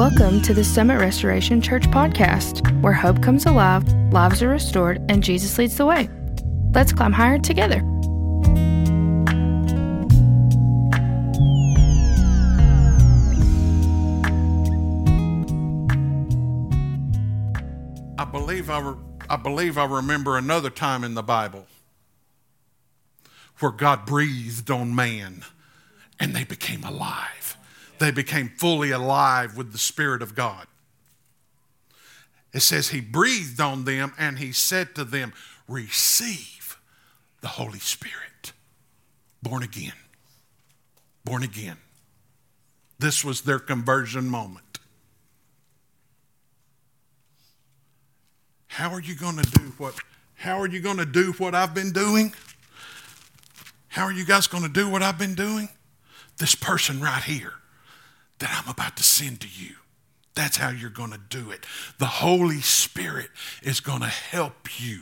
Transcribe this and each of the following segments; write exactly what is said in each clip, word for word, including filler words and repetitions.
Welcome to the Summit Restoration Church podcast, where hope comes alive, lives are restored, and Jesus leads the way. Let's climb higher together. I believe I, re- I believe I remember another time in the Bible where God breathed on man and they became alive. They became fully alive with the Spirit of God. It says he breathed on them and he said to them, receive the Holy Spirit. Born again. Born again. This was their conversion moment. How are you going to do what, how are you going to do what I've been doing? How are you guys going to do what I've been doing? This person right here that I'm about to send to you. That's how you're going to do it. The Holy Spirit is going to help you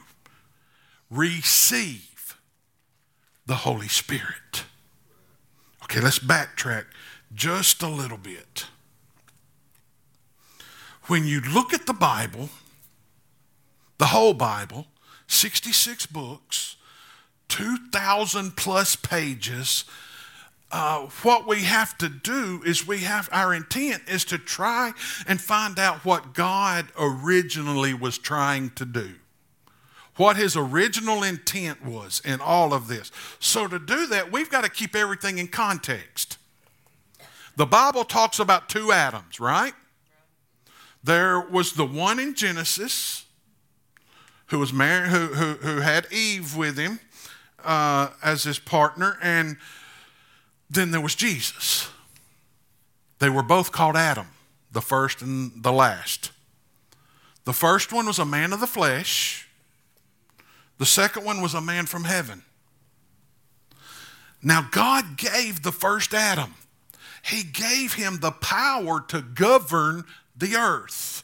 receive the Holy Spirit. Okay, let's backtrack just a little bit. When you look at the Bible, the whole Bible, sixty-six books, two thousand plus pages, Uh, what we have to do is we have, our intent is to try and find out what God originally was trying to do. What his original intent was in all of this. So to do that, we've got to keep everything in context. The Bible talks about two Adams, right? There was the one in Genesis who was married, who, who, who had Eve with him uh, as his partner, and then there was Jesus. They were both called Adam, the first and the last. The first one was a man of the flesh. The second one was a man from heaven. Now God gave the first Adam, he gave him the power to govern the earth.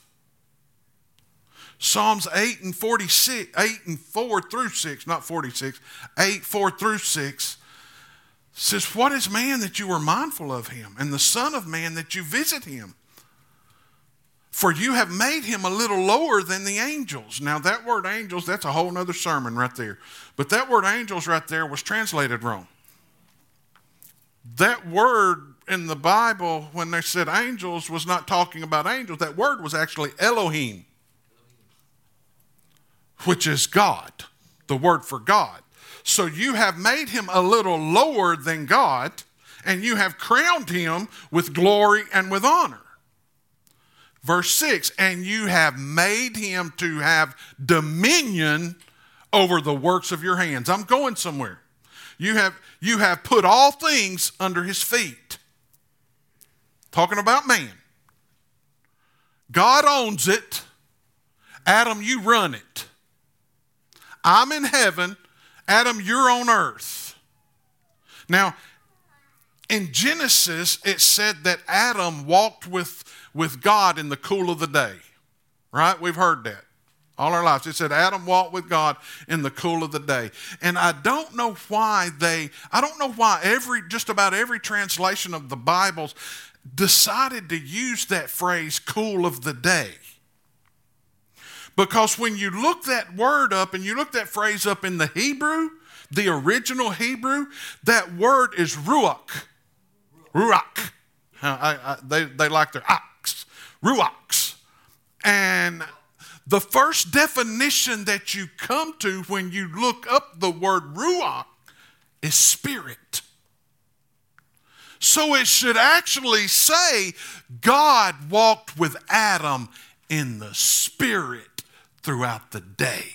Psalms eight and forty-six, eight and four through six, not forty-six, eight, four through six, says, what is man that you are mindful of him, and the son of man that you visit him? For you have made him a little lower than the angels. Now that word angels, that's a whole nother sermon right there. But that word angels right there was translated wrong. That word in the Bible, when they said angels, was not talking about angels. That word was actually Elohim, which is God, the word for God. So you have made him a little lower than God, and you have crowned him with glory and with honor. Verse six, and you have made him to have dominion over the works of your hands. I'm going somewhere. You have, you have put all things under his feet. Talking about man. God owns it. Adam, you run it. I'm in heaven. Adam, you're on earth. Now, in Genesis, it said that Adam walked with, with God in the cool of the day. Right? We've heard that all our lives. It said Adam walked with God in the cool of the day. And I don't know why they, I don't know why every, just about every translation of the Bibles decided to use that phrase, cool of the day. Because when you look that word up and you look that phrase up in the Hebrew, the original Hebrew, that word is ruach. Ruach. I, I, they, they like their ox. Ruachs. And the first definition that you come to when you look up the word ruach is spirit. So it should actually say God walked with Adam in the spirit throughout the day.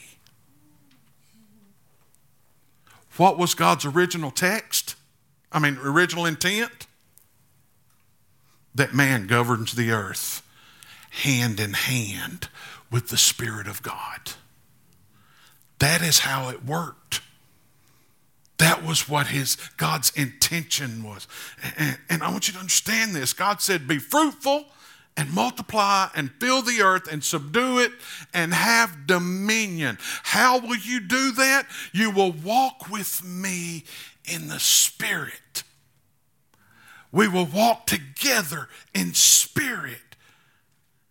What was God's original text? I mean, original intent? That man governs the earth hand in hand with the Spirit of God. That is how it worked. That was what his God's intention was. And, and I want you to understand this. God said, be fruitful and multiply and fill the earth and subdue it and have dominion. How will you do that? You will walk with me in the Spirit. We will walk together in spirit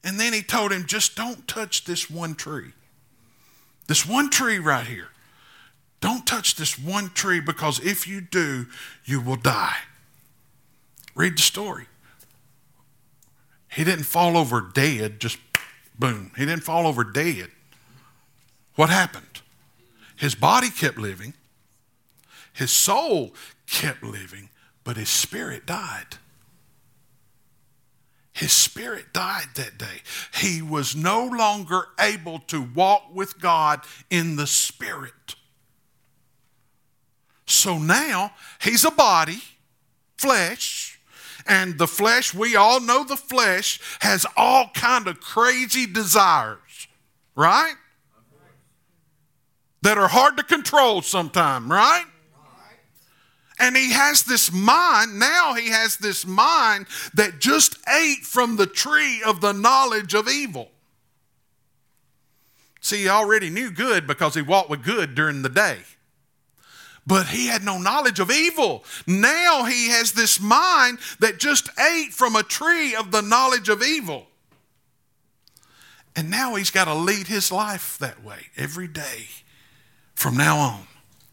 And then he told him, just don't touch this one tree. This one tree right here. Don't touch this one tree, because if you do, you will die. Read the story. He didn't fall over dead, just boom. He didn't fall over dead. What happened? His body kept living. His soul kept living, but his spirit died. His spirit died that day. He was no longer able to walk with God in the spirit. So now he's a body, flesh, and the flesh, we all know the flesh has all kind of crazy desires, right? That are hard to control sometimes, right? And he has this mind, now he has this mind that just ate from the tree of the knowledge of evil. See, he already knew good because he walked with good during the day. But he had no knowledge of evil. Now he has this mind that just ate from a tree of the knowledge of evil. And now he's got to lead his life that way every day from now on.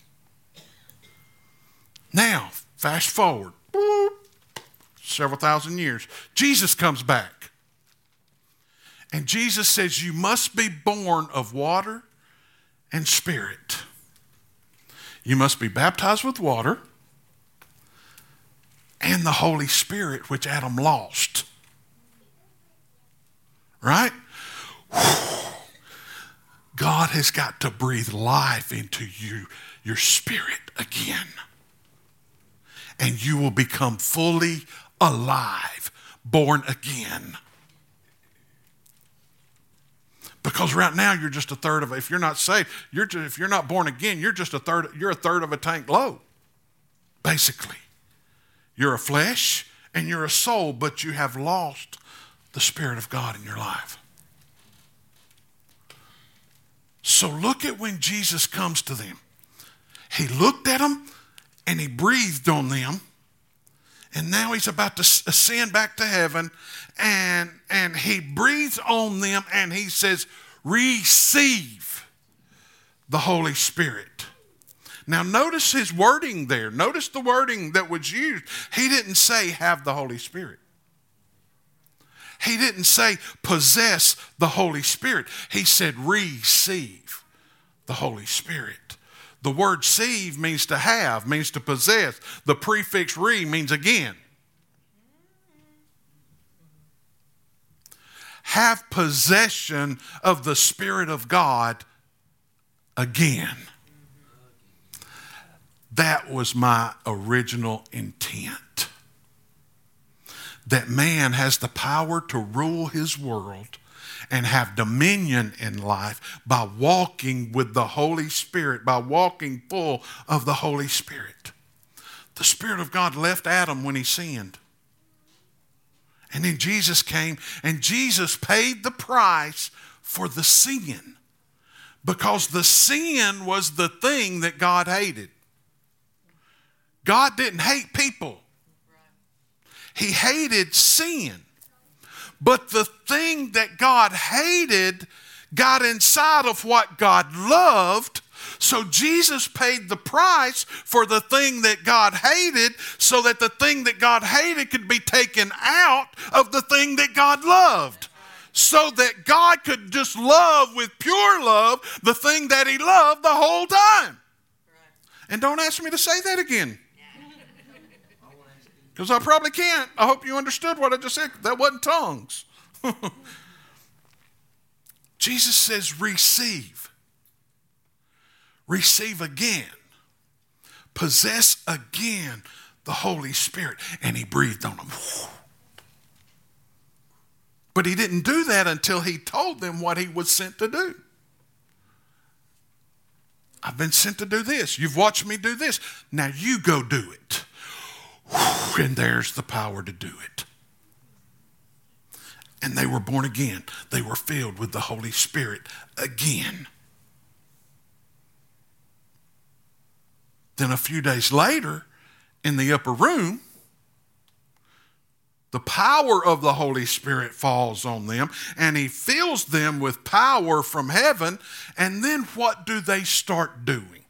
Now, fast forward several thousand years. Jesus comes back. And Jesus says, you must be born of water and spirit. You must be baptized with water and the Holy Spirit, which Adam lost. Right? God has got to breathe life into you, your spirit again. And you will become fully alive, born again. Because right now you're just a third of, if you're not saved, you're just, if you're not born again, you're just a third, you're a third of a tank low. Basically. You're a flesh and you're a soul, but you have lost the Spirit of God in your life. So look at when Jesus comes to them. He looked at them and he breathed on them. And now he's about to ascend back to heaven. And, and he breathes on them and he says, receive the Holy Spirit. Now notice his wording there. Notice the wording that was used. He didn't say have the Holy Spirit. He didn't say possess the Holy Spirit. He said receive the Holy Spirit. The word receive means to have, means to possess. The prefix re means again. Have possession of the Spirit of God again. That was my original intent. That man has the power to rule his world and have dominion in life by walking with the Holy Spirit, by walking full of the Holy Spirit. The Spirit of God left Adam when he sinned. And then Jesus came and Jesus paid the price for the sin. Because the sin was the thing that God hated. God didn't hate people. He hated sin. But the thing that God hated got inside of what God loved. So Jesus paid the price for the thing that God hated so that the thing that God hated could be taken out of the thing that God loved. So that God could just love with pure love the thing that he loved the whole time. And don't ask me to say that again. Because I probably can't. I hope you understood what I just said. That wasn't tongues. Jesus says receive. Receive again. Possess again the Holy Spirit. And he breathed on them. But he didn't do that until he told them what he was sent to do. I've been sent to do this. You've watched me do this. Now you go do it. And there's the power to do it. And they were born again. They were filled with the Holy Spirit again. Then a few days later, in the upper room, the power of the Holy Spirit falls on them, and he fills them with power from heaven. And then what do they start doing?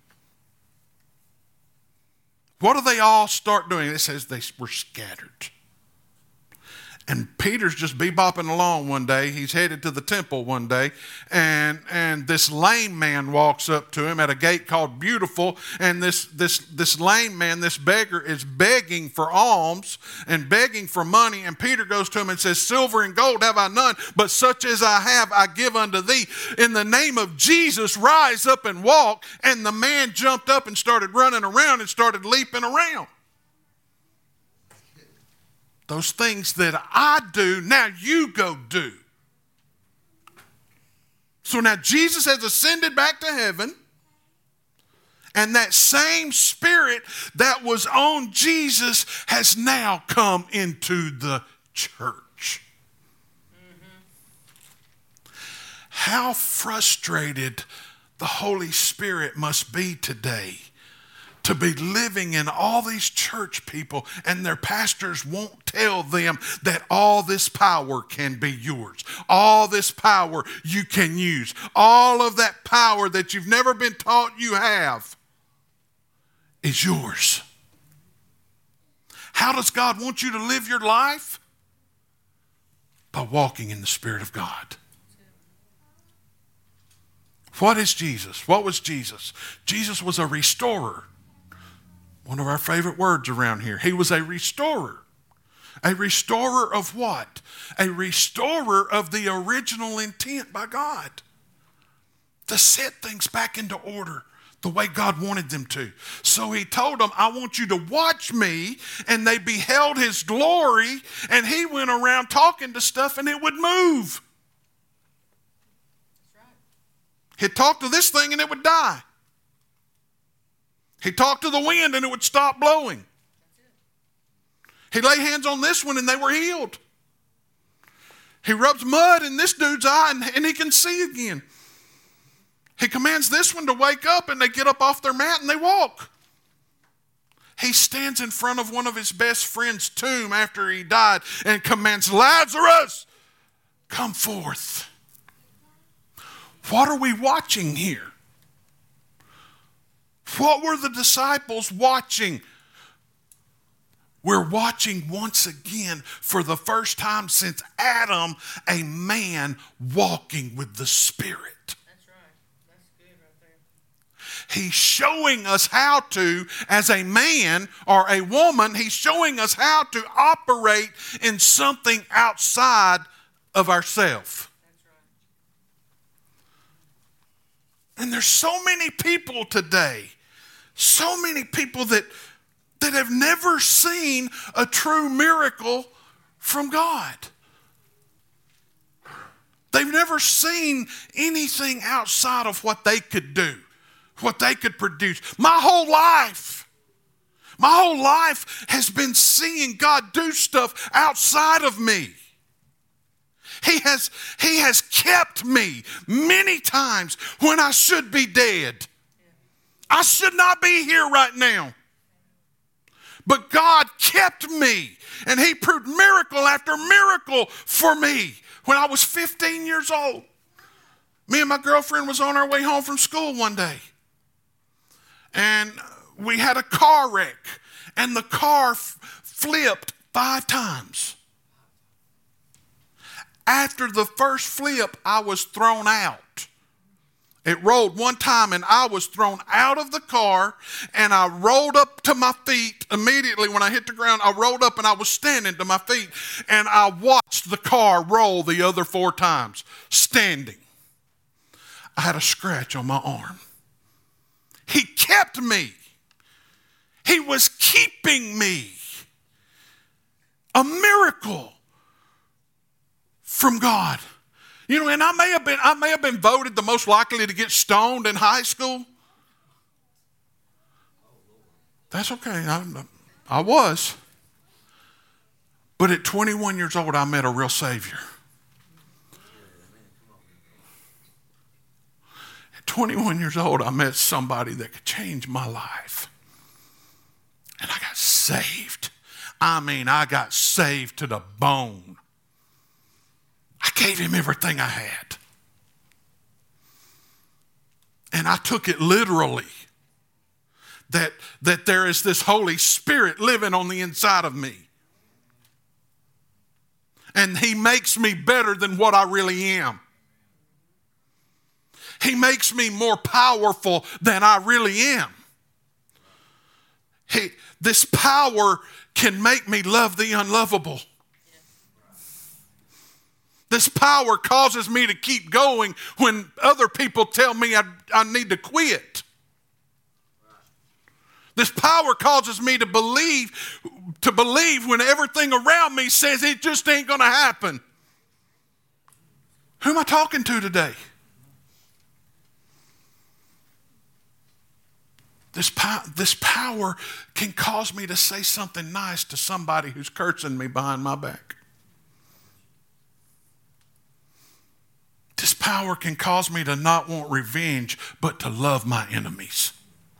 What do they all start doing? It says they were scattered. And Peter's just bebopping along one day. He's headed to the temple one day. And, and this lame man walks up to him at a gate called Beautiful. And this, this, this lame man, this beggar, is begging for alms and begging for money. And Peter goes to him and says, silver and gold have I none, but such as I have I give unto thee. In the name of Jesus, rise up and walk. And the man jumped up and started running around and started leaping around. Those things that I do, now you go do. So now Jesus has ascended back to heaven, and that same Spirit that was on Jesus has now come into the church. Mm-hmm. How frustrated the Holy Spirit must be today to be living in all these church people, and their pastors won't tell them that all this power can be yours. All this power you can use. All of that power that you've never been taught you have is yours. How does God want you to live your life? By walking in the Spirit of God. What is Jesus? What was Jesus? Jesus was a restorer. One of our favorite words around here. He was a restorer. A restorer of what? A restorer of the original intent by God. To set things back into order the way God wanted them to. So he told them, I want you to watch me. And they beheld his glory. And he went around talking to stuff and it would move. That's right. He'd talk to this thing and it would die. He talked to the wind and it would stop blowing. He laid hands on this one and they were healed. He rubs mud in this dude's eye and, and he can see again. He commands this one to wake up and they get up off their mat and they walk. He stands in front of one of his best friend's tomb after he died and commands, Lazarus, come forth. What are we watching here? What were the disciples watching? We're watching once again, for the first time since Adam, a man walking with the Spirit. That's right. That's good right there. He's showing us how to, as a man or a woman, he's showing us how to operate in something outside of ourselves. That's right. And there's so many people today, so many people that, that have never seen a true miracle from God. They've never seen anything outside of what they could do, what they could produce. My whole life, my whole life has been seeing God do stuff outside of me. He has, he has kept me many times when I should be dead. I should not be here right now. But God kept me, and he proved miracle after miracle for me when I was fifteen years old. Me and my girlfriend was on our way home from school one day, and we had a car wreck, and the car f- flipped five times. After the first flip, I was thrown out. It rolled one time and I was thrown out of the car, and I rolled up to my feet immediately. When I hit the ground, I rolled up and I was standing to my feet, and I watched the car roll the other four times, standing. I had a scratch on my arm. He kept me. He was keeping me. A miracle from God. You know, and I may have been, I may have been voted the most likely to get stoned in high school. That's okay. I, I was. But at twenty-one years old, I met a real Savior. At twenty-one years old, I met somebody that could change my life. And I got saved. I mean, I got saved. saved to the bone. I gave him everything I had. And I took it literally. That, that there is this Holy Spirit living on the inside of me. And he makes me better than what I really am. He makes me more powerful than I really am. He, this power can make me love the unlovable. This power causes me to keep going when other people tell me I, I need to quit. This power causes me to believe, to believe when everything around me says it just ain't going to happen. Who am I talking to today? This, po- this power can cause me to say something nice to somebody who's cursing me behind my back. This power can cause me to not want revenge, but to love my enemies.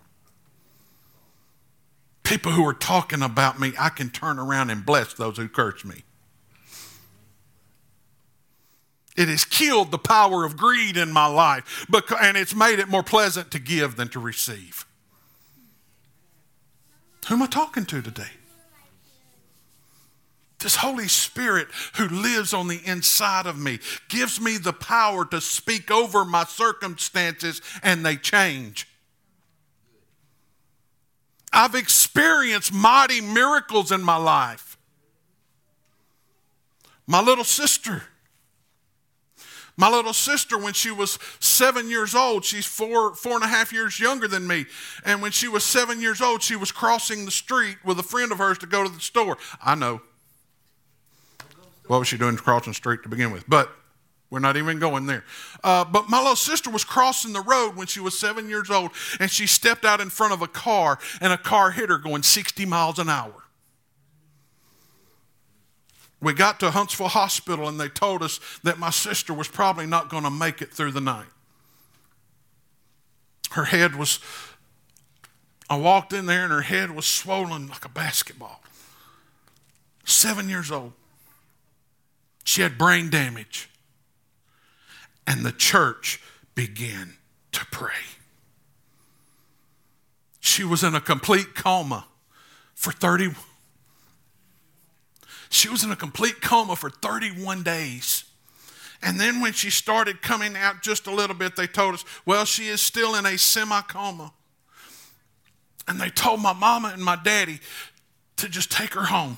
People who are talking about me, I can turn around and bless those who curse me. It has killed the power of greed in my life, and it's made it more pleasant to give than to receive. Who am I talking to today? This Holy Spirit who lives on the inside of me gives me the power to speak over my circumstances and they change. I've experienced mighty miracles in my life. My little sister, my little sister, when she was seven years old, she's four, four and a half years younger than me. And when she was seven years old, she was crossing the street with a friend of hers to go to the store. I know. What was she doing crossing the street to begin with? But we're not even going there. Uh, but my little sister was crossing the road when she was seven years old, and she stepped out in front of a car, and a car hit her going sixty miles an hour. We got to Huntsville Hospital, and they told us that my sister was probably not going to make it through the night. Her head was, I walked in there, and her head was swollen like a basketball. Seven years old. She had brain damage. And the church began to pray. She was in a complete coma for thirty. She was in a complete coma for thirty-one days. And then when she started coming out just a little bit, they told us, well, she is still in a semi-coma. And they told my mama and my daddy to just take her home.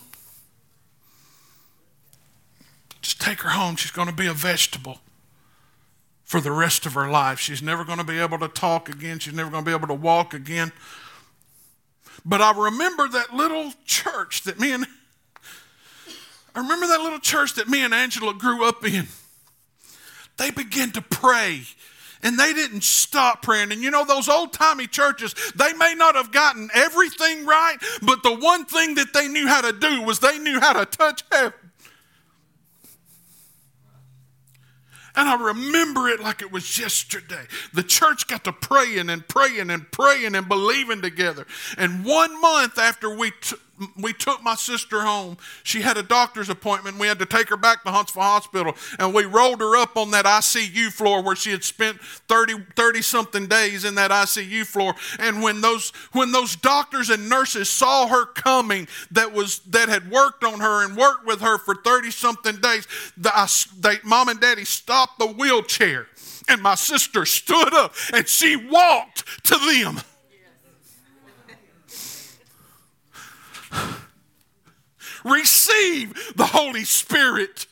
Just take her home. She's going to be a vegetable for the rest of her life. She's never going to be able to talk again. She's never going to be able to walk again. But I remember that little church that me and I remember that little church that me and Angela grew up in. They began to pray. And they didn't stop praying. And you know, those old-timey churches, they may not have gotten everything right, but the one thing that they knew how to do was they knew how to touch heaven. And I remember it like it was yesterday. The church got to praying and praying and praying and believing together. And one month after we t- we took my sister home, she had a doctor's appointment. We had to take her back to Huntsville Hospital. And we rolled her up on that I C U floor where she had spent thirty, thirty-something days in that I C U floor. And when those when those doctors and nurses saw her coming that was that had worked on her and worked with her for thirty-something days, the, I, they, Mom and Daddy stopped the wheelchair. And my sister stood up and she walked to them. Receive the Holy Spirit.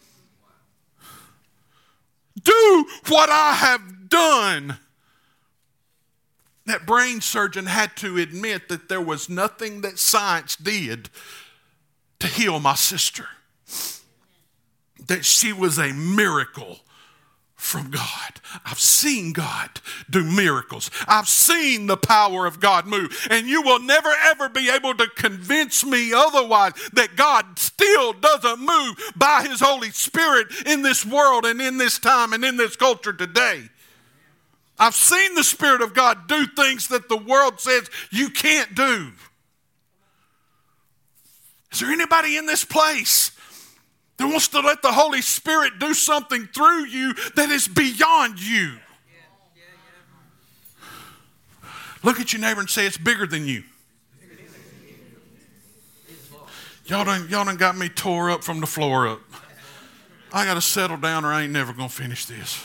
Do what I have done. That brain surgeon had to admit that there was nothing that science did to heal my sister. That she was a miracle from God. I've seen God do miracles. I've seen the power of God move. And you will never ever be able to convince me otherwise that God still doesn't move by His Holy Spirit in this world and in this time and in this culture today. I've seen the Spirit of God do things that the world says you can't do. Is there anybody in this place that wants to let the Holy Spirit do something through you that is beyond you? Look at your neighbor and say, it's bigger than you. Y'all done, y'all done got me tore up from the floor up. I got to settle down or I ain't never going to finish this.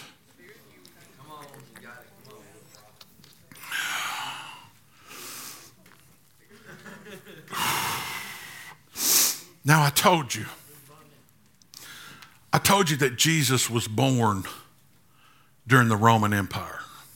Now I told you. I told you that Jesus was born during the Roman Empire,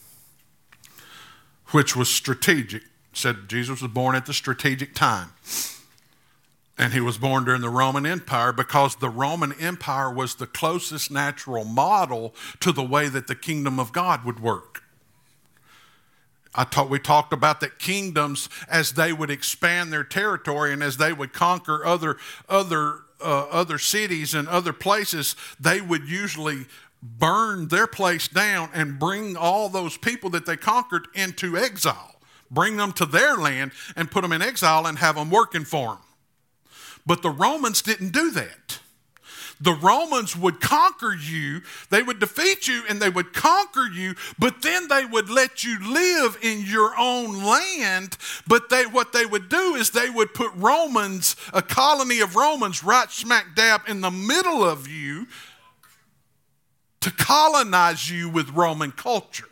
which was strategic. Said Jesus was born at the strategic time. And he was born during the Roman Empire because the Roman Empire was the closest natural model to the way that the kingdom of God would work. I talk, we talked about that kingdoms, as they would expand their territory and as they would conquer other, other, uh, other cities and other places, they would usually burn their place down and bring all those people that they conquered into exile. Bring them to their land and put them in exile and have them working for them. But the Romans didn't do that. The Romans would conquer you, they would defeat you and they would conquer you, but then they would let you live in your own land. But they, what they would do is they would put Romans, a colony of Romans right smack dab in the middle of you to colonize you with Roman culture.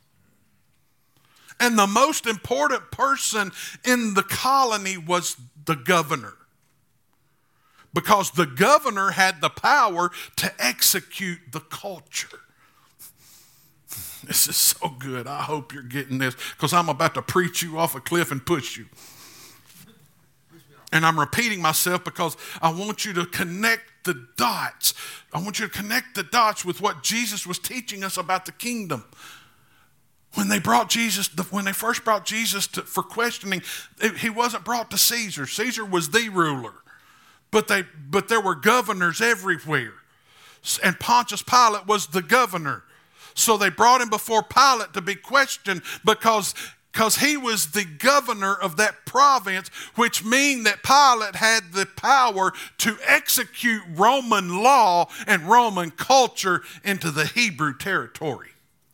And the most important person in the colony was the governor. Because the governor had the power to execute the culture. This is so good. I hope you're getting this, because I'm about to preach you off a cliff and push you. And I'm repeating myself because I want you to connect the dots. I want you to connect the dots with what Jesus was teaching us about the kingdom. When they brought Jesus, when they first brought Jesus to, for questioning, he wasn't brought to Caesar. Caesar was the ruler. But they, but there were governors everywhere. And Pontius Pilate was the governor. So they brought him before Pilate to be questioned because, because he was the governor of that province, which means that Pilate had the power to execute Roman law and Roman culture into the Hebrew territory.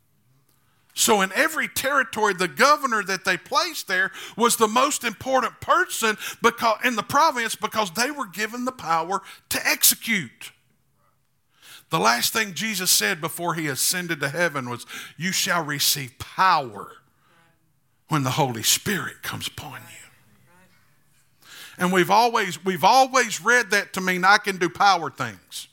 So in every territory, the governor that they placed there was the most important person because, in the province because they were given the power to execute. The last thing Jesus said before he ascended to heaven was, you shall receive power when the Holy Spirit comes upon you. And we've always, we've always read that to mean I can do power things.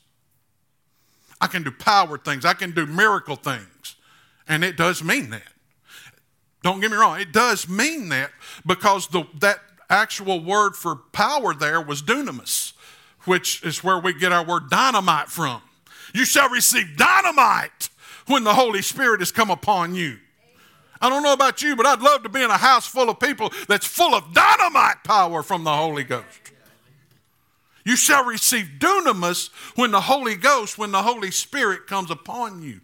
I can do power things. I can do miracle things. And it does mean that. Don't get me wrong. It does mean that because the, that actual word for power there was dunamis, which is where we get our word dynamite from. You shall receive dynamite when the Holy Spirit has come upon you. I don't know about you, but I'd love to be in a house full of people that's full of dynamite power from the Holy Ghost. You shall receive dunamis when the Holy Ghost, when the Holy Spirit comes upon you.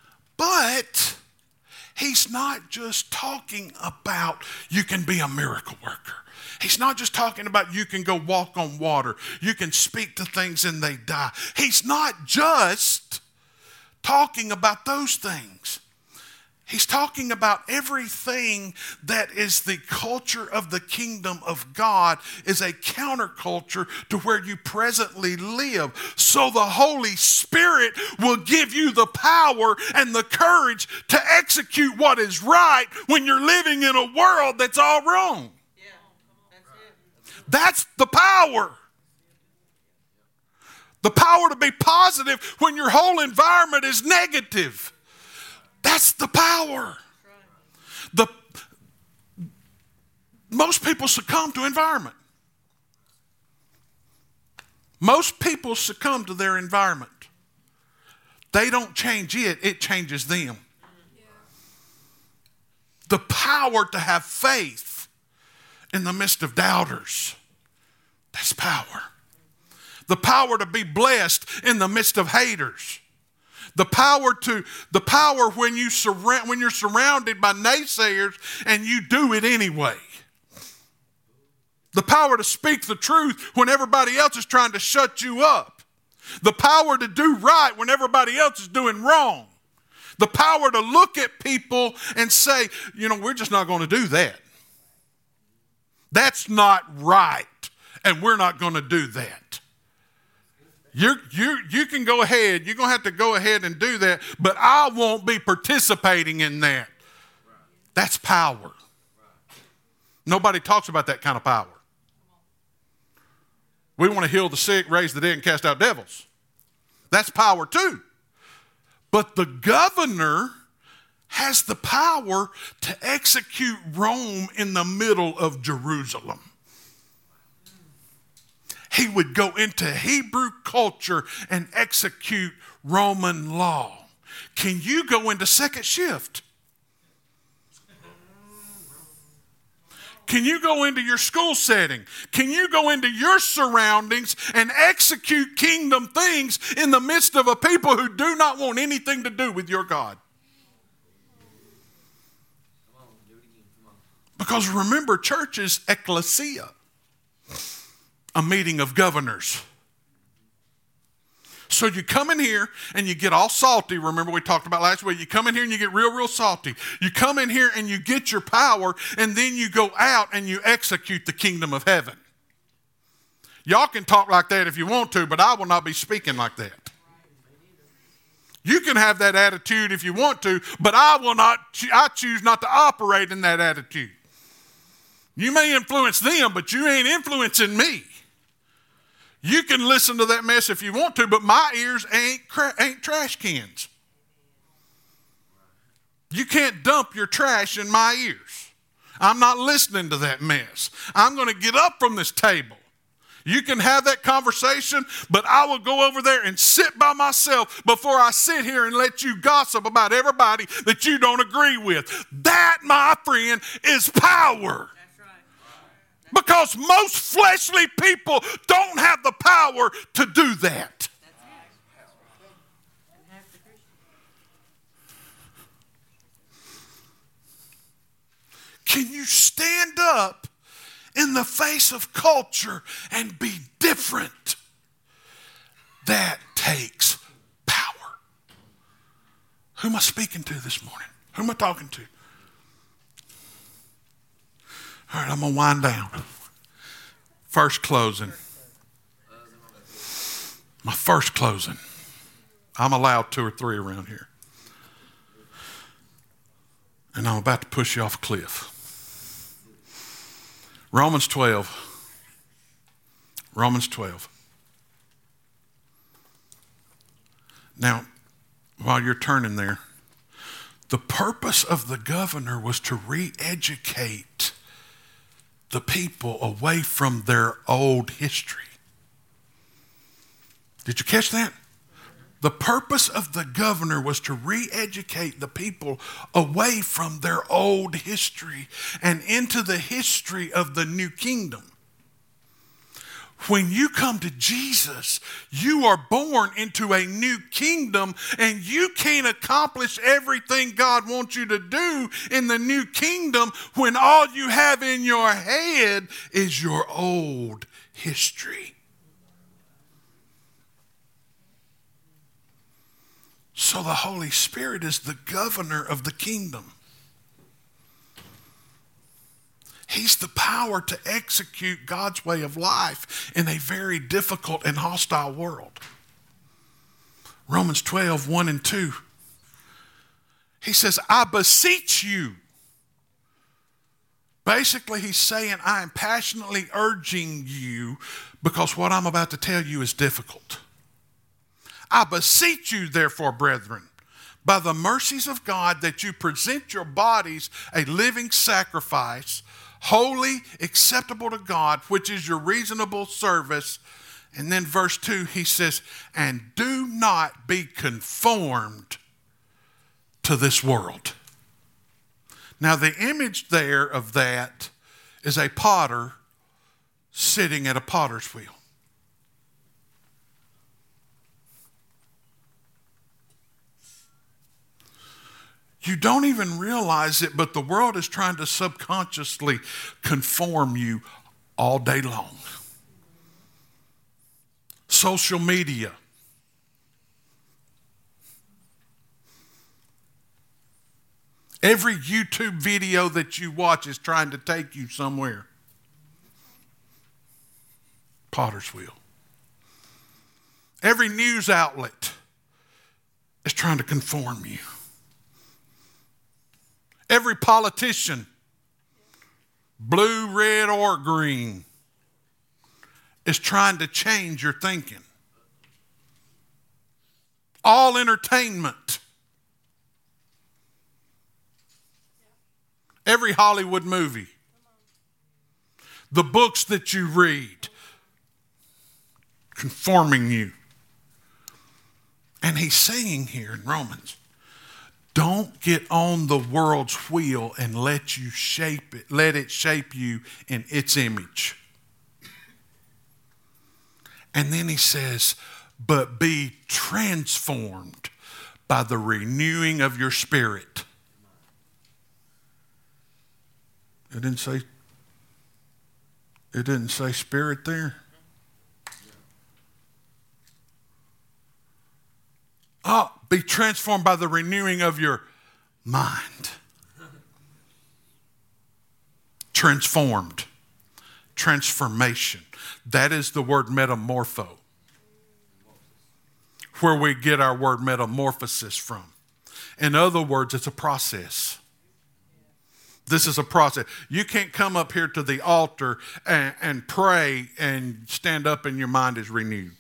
But he's not just talking about you can be a miracle worker. He's not just talking about you can go walk on water. You can speak to things and they die. He's not just talking about those things. He's talking about everything that is the culture of the kingdom of God is a counterculture to where you presently live. So the Holy Spirit will give you the power and the courage to execute what is right when you're living in a world that's all wrong. Yeah, that's it. That's the power. The power to be positive when your whole environment is negative. That's the power. The, most people succumb to environment. Most people succumb to their environment. They don't change it, it changes them. The power to have faith in the midst of doubters. That's power. The power to be blessed in the midst of haters. The power to the power when you surround when you're surrounded by naysayers and you do it anyway. The power to speak the truth when everybody else is trying to shut you up. The power to do right when everybody else is doing wrong. The power to look at people and say, you know, we're just not going to do that. That's not right, and we're not going to do that. You're, you you can go ahead. You're going to have to go ahead and do that, but I won't be participating in that. That's power. Nobody talks about that kind of power. We want to heal the sick, raise the dead, and cast out devils. That's power too. But the governor has the power to execute Rome in the middle of Jerusalem. He would go into Hebrew culture and execute Roman law. Can you go into second shift? Can you go into your school setting? Can you go into your surroundings and execute kingdom things in the midst of a people who do not want anything to do with your God? Because remember, church is ecclesia, a meeting of governors. So you come in here and you get all salty. Remember we talked about last week. You come in here and you get real, real salty. You come in here and you get your power, and then you go out and you execute the kingdom of heaven. Y'all can talk like that if you want to, but I will not be speaking like that. You can have that attitude if you want to, but I will not. I choose not to operate in that attitude. You may influence them, but you ain't influencing me. You can listen to that mess if you want to, but my ears ain't, cra- ain't trash cans. You can't dump your trash in my ears. I'm not listening to that mess. I'm going to get up from this table. You can have that conversation, but I will go over there and sit by myself before I sit here and let you gossip about everybody that you don't agree with. That, my friend, is power. Because most fleshly people don't have the power to do that. Can you stand up in the face of culture and be different? That takes power. Who am I speaking to this morning? Who am I talking to? All right, I'm going to wind down. First closing. My first closing. I'm allowed two or three around here. And I'm about to push you off a cliff. Romans twelve. Romans twelve. Now, while you're turning there, the purpose of the governor was to re-educate the people away from their old history. Did you catch that? The purpose of the governor was to re-educate the people away from their old history and into the history of the new kingdom. When you come to Jesus, you are born into a new kingdom, and you can't accomplish everything God wants you to do in the new kingdom when all you have in your head is your old history. So the Holy Spirit is the governor of the kingdom. He's the power to execute God's way of life in a very difficult and hostile world. Romans twelve, one and two. He says, I beseech you. Basically, he's saying, I am passionately urging you because what I'm about to tell you is difficult. I beseech you, therefore, brethren, by the mercies of God, that you present your bodies a living sacrifice, holy, acceptable to God, which is your reasonable service. And then verse two, he says, and do not be conformed to this world. Now, the image there of that is a potter sitting at a potter's wheel. You don't even realize it, but the world is trying to subconsciously conform you all day long. Social media. Every YouTube video that you watch is trying to take you somewhere. Potter's wheel. Every news outlet is trying to conform you. Every politician, blue, red, or green, is trying to change your thinking. All entertainment. Every Hollywood movie. The books that you read, conforming you. And he's saying here in Romans, don't get on the world's wheel and let you shape it, let it shape you in its image. And then he says, but be transformed by the renewing of your spirit. It didn't say, it didn't say spirit there. Oh, be transformed by the renewing of your mind. Transformed. Transformation. That is the word metamorpho, where we get our word metamorphosis from. In other words, it's a process. This is a process. You can't come up here to the altar and, and pray and stand up and your mind is renewed.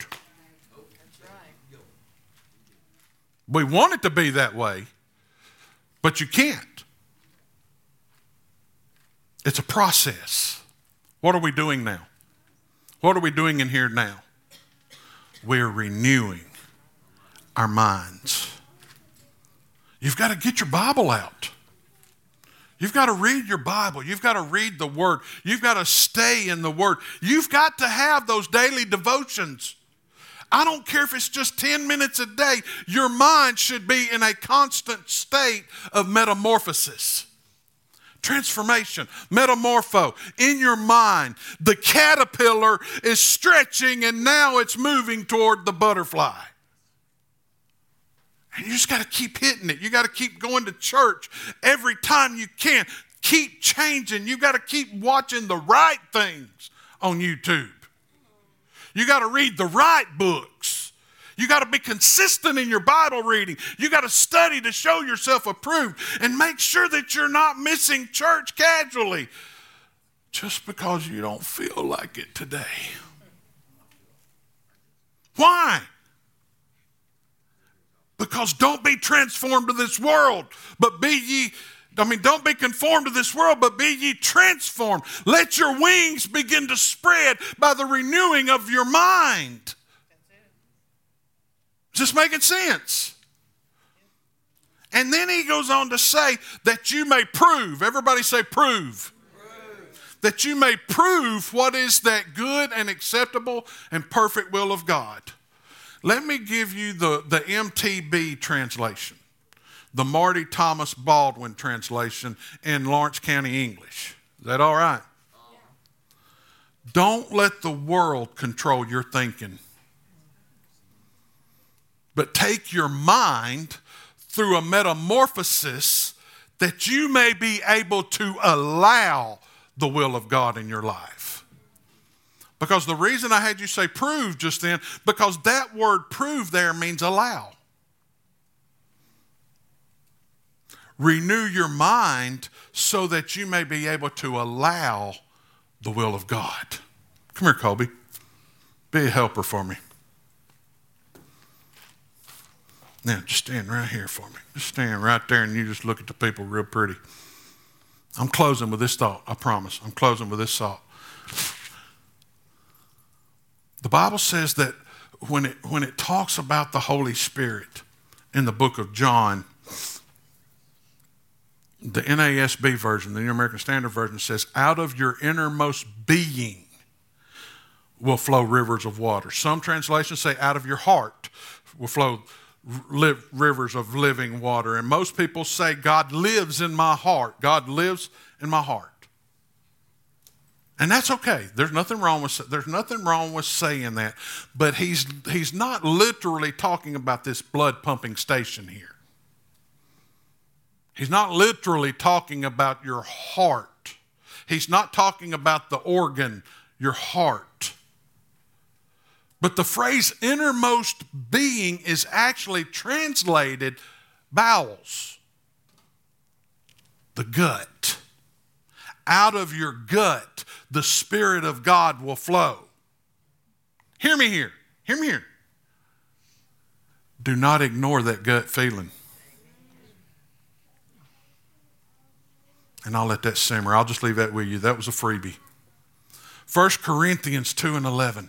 We want it to be that way, but you can't. It's a process. What are we doing now? What are we doing in here now? We're renewing our minds. You've got to get your Bible out. You've got to read your Bible. You've got to read the Word. You've got to stay in the Word. You've got to have those daily devotions. I don't care if it's just ten minutes a day. Your mind should be in a constant state of metamorphosis. Transformation, metamorpho. In your mind, the caterpillar is stretching and now it's moving toward the butterfly. And you just got to keep hitting it. You got to keep going to church every time you can. Keep changing. You got to keep watching the right things on YouTube. You got to read the right books. You got to be consistent in your Bible reading. You got to study to show yourself approved and make sure that you're not missing church casually just because you don't feel like it today. Why? Because don't be transformed to this world, but be ye, I mean, don't be conformed to this world, but be ye transformed. Let your wings begin to spread by the renewing of your mind. Is this making sense? And then he goes on to say that you may prove, everybody say prove. Prove. That you may prove what is that good and acceptable and perfect will of God. Let me give you the, the M T B translation, the Marty Thomas Baldwin translation in Lawrence County English. Is that all right? Yeah. Don't let the world control your thinking, but take your mind through a metamorphosis that you may be able to allow the will of God in your life. Because the reason I had you say prove just then, because that word prove there means allow. Renew your mind so that you may be able to allow the will of God. Come here, Colby. Be a helper for me. Now, just stand right here for me. Just stand right there and you just look at the people real pretty. I'm closing with this thought, I promise. I'm closing with this thought. The Bible says that when it, when it talks about the Holy Spirit in the book of John, the N A S B version, the New American Standard Version says, out of your innermost being will flow rivers of water. Some translations say out of your heart will flow live, rivers of living water. And most people say God lives in my heart. God lives in my heart. And that's okay. There's nothing wrong with there's nothing wrong with saying that. But he's he's not literally talking about this blood pumping station here. He's not literally talking about your heart. He's not talking about the organ, your heart. But the phrase innermost being is actually translated bowels, the gut. Out of your gut, the Spirit of God will flow. Hear me here. Hear me here. Do not ignore that gut feeling. And I'll let that simmer. I'll just leave that with you. That was a freebie. First Corinthians two and eleven.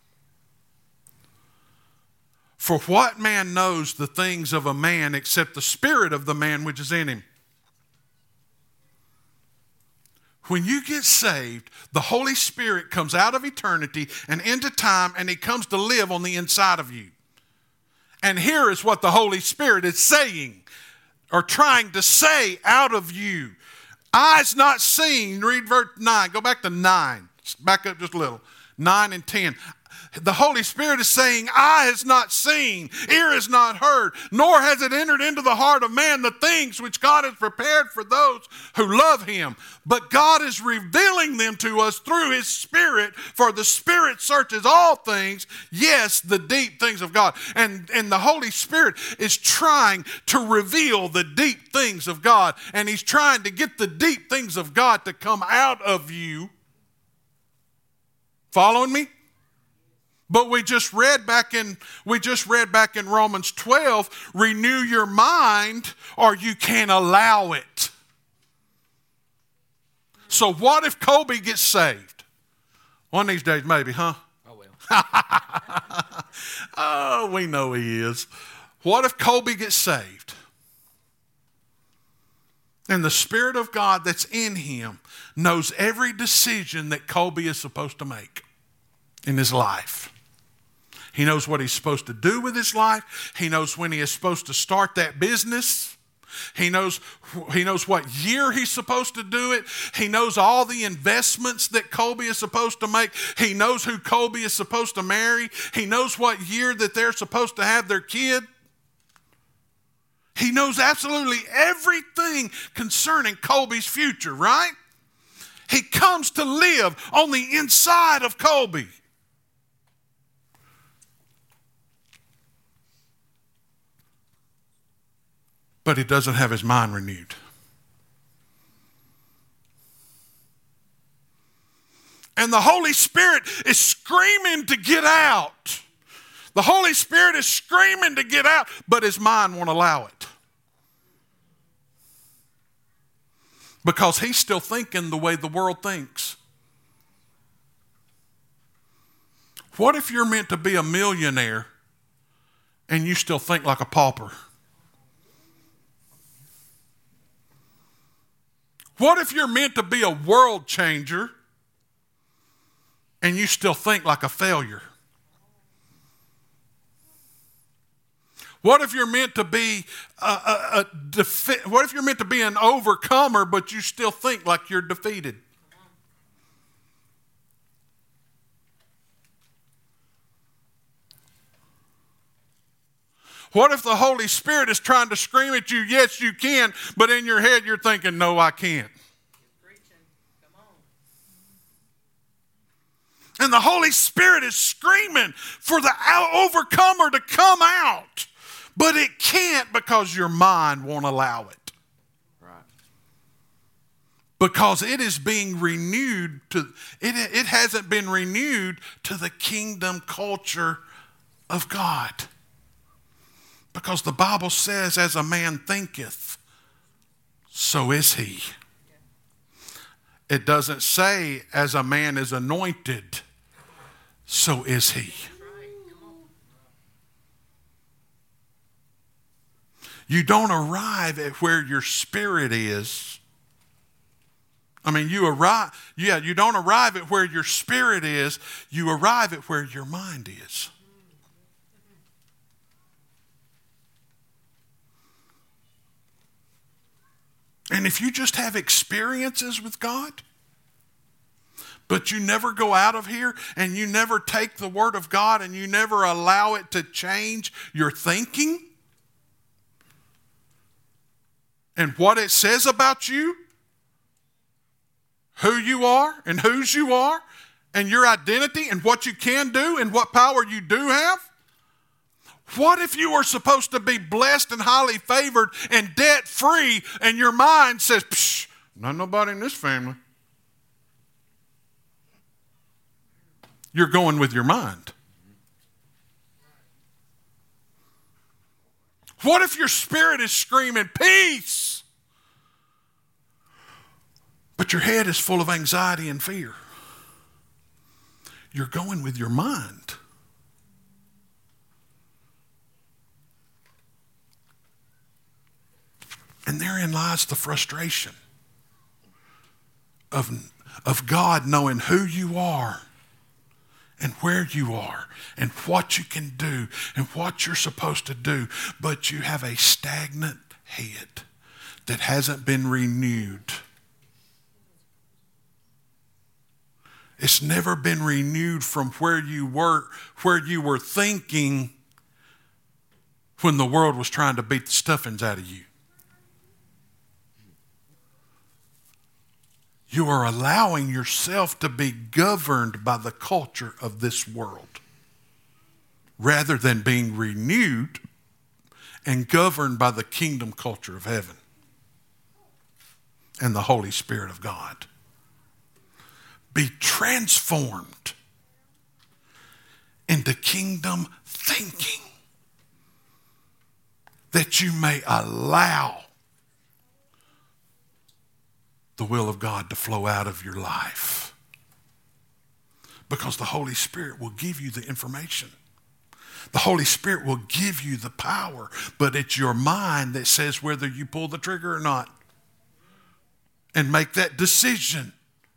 For what man knows the things of a man except the spirit of the man which is in him? When you get saved, the Holy Spirit comes out of eternity and into time, and he comes to live on the inside of you. And here is what the Holy Spirit is saying or trying to say out of you. Eyes not seen, read verse nine. Go back to nine. Back up just a little. nine and ten. The Holy Spirit is saying, eye has not seen, ear has not heard, nor has it entered into the heart of man the things which God has prepared for those who love him. But God is revealing them to us through his Spirit, for the Spirit searches all things, yes, the deep things of God. And, and the Holy Spirit is trying to reveal the deep things of God, and he's trying to get the deep things of God to come out of you. Following me? But we just read back in we just read back in Romans twelve, renew your mind or you can't allow it. So what if Colby gets saved? One of these days maybe, huh? Oh well. Oh, we know he is. What if Colby gets saved? And the Spirit of God that's in him knows every decision that Colby is supposed to make in his life. He knows what he's supposed to do with his life. He knows when he is supposed to start that business. He knows, he knows what year he's supposed to do it. He knows all the investments that Colby is supposed to make. He knows who Colby is supposed to marry. He knows what year that they're supposed to have their kid. He knows absolutely everything concerning Colby's future, right? He comes to live on the inside of Colby. But he doesn't have his mind renewed. And the Holy Spirit is screaming to get out. The Holy Spirit is screaming to get out, but his mind won't allow it. Because he's still thinking the way the world thinks. What if you're meant to be a millionaire and you still think like a pauper? What if you're meant to be a world changer and you still think like a failure? What if you're meant to be a, a, a defi- what if you're meant to be an overcomer but you still think like you're defeated? What if the Holy Spirit is trying to scream at you, yes, you can, but in your head you're thinking, no, I can't. Come on. And the Holy Spirit is screaming for the overcomer to come out, but it can't because your mind won't allow it. Right. Because it is being renewed to, it, it hasn't been renewed to the kingdom culture of God. Because the Bible says, as a man thinketh, so is he. It doesn't say, as a man is anointed, so is he. You don't arrive at where your spirit is. I mean, you arrive, yeah, you don't arrive at where your spirit is. You arrive at where your mind is. And if you just have experiences with God, but you never go out of here and you never take the Word of God and you never allow it to change your thinking and what it says about you, who you are and whose you are, and your identity and what you can do and what power you do have? What if you are supposed to be blessed and highly favored and debt-free and your mind says, psh, not nobody in this family? You're going with your mind. What if your spirit is screaming, peace, but your head is full of anxiety and fear? You're going with your mind. And therein lies the frustration of, of God knowing who you are and where you are and what you can do and what you're supposed to do, but you have a stagnant head that hasn't been renewed. It's never been renewed from where you were, where you were thinking when the world was trying to beat the stuffings out of you. You are allowing yourself to be governed by the culture of this world rather than being renewed and governed by the kingdom culture of heaven and the Holy Spirit of God. Be transformed into kingdom thinking that you may allow the will of God to flow out of your life. Because the Holy Spirit will give you the information. The Holy Spirit will give you the power, but it's your mind that says whether you pull the trigger or not and make that decision.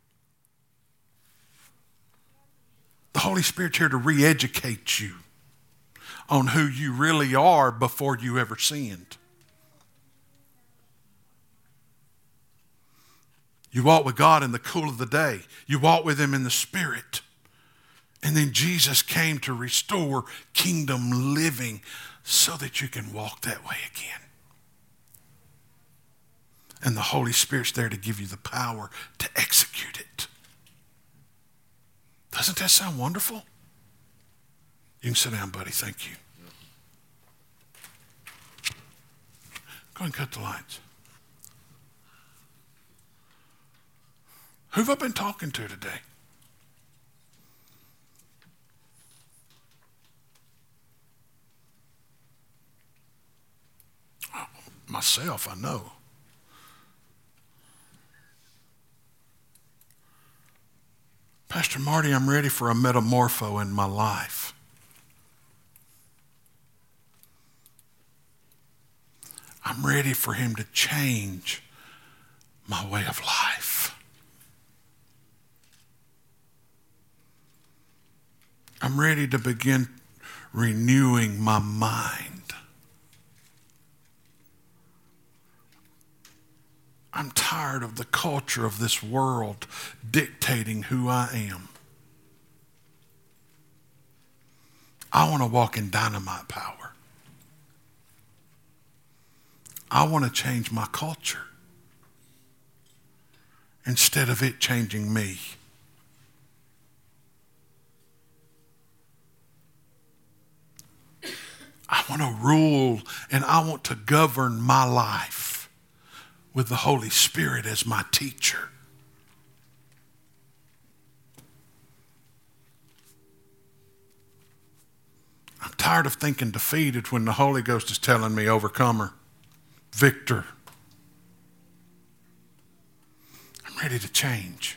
The Holy Spirit's here to re-educate you on who you really are before you ever sinned. You walk with God in the cool of the day. You walk with Him in the Spirit. And then Jesus came to restore kingdom living so that you can walk that way again. And the Holy Spirit's there to give you the power to execute it. Doesn't that sound wonderful? You can sit down, buddy. Thank you. Go ahead and cut the lights. Who have I been talking to today? Oh, myself, I know. Pastor Marty, I'm ready for a metamorpho in my life. I'm ready for Him to change my way of life. I'm ready to begin renewing my mind. I'm tired of the culture of this world dictating who I am. I want to walk in dynamite power. I want to change my culture instead of it changing me. I want to rule and I want to govern my life with the Holy Spirit as my teacher. I'm tired of thinking defeated when the Holy Ghost is telling me overcomer, victor. I'm ready to change.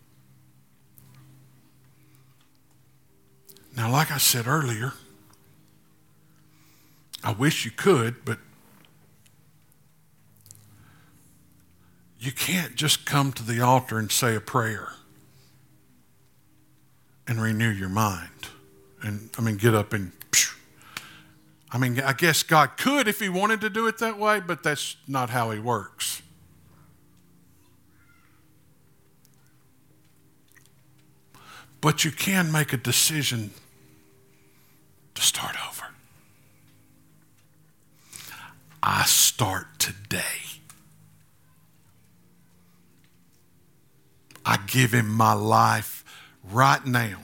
Now, like I said earlier, I wish you could, but you can't just come to the altar and say a prayer and renew your mind. And, I mean, get up and, phew. I mean, I guess God could if He wanted to do it that way, but that's not how He works. But you can make a decision to start over. I start today. I give him my life right now.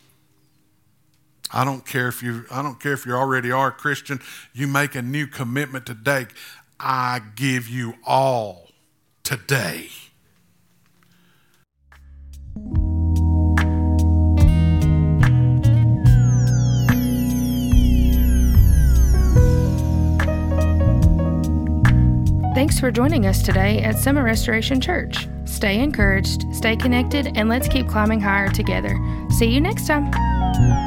I don't care if you I don't care if you already are a Christian. You make a new commitment today. I give you all today. Thanks for joining us today at Summer Restoration Church. Stay encouraged, stay connected, and let's keep climbing higher together. See you next time.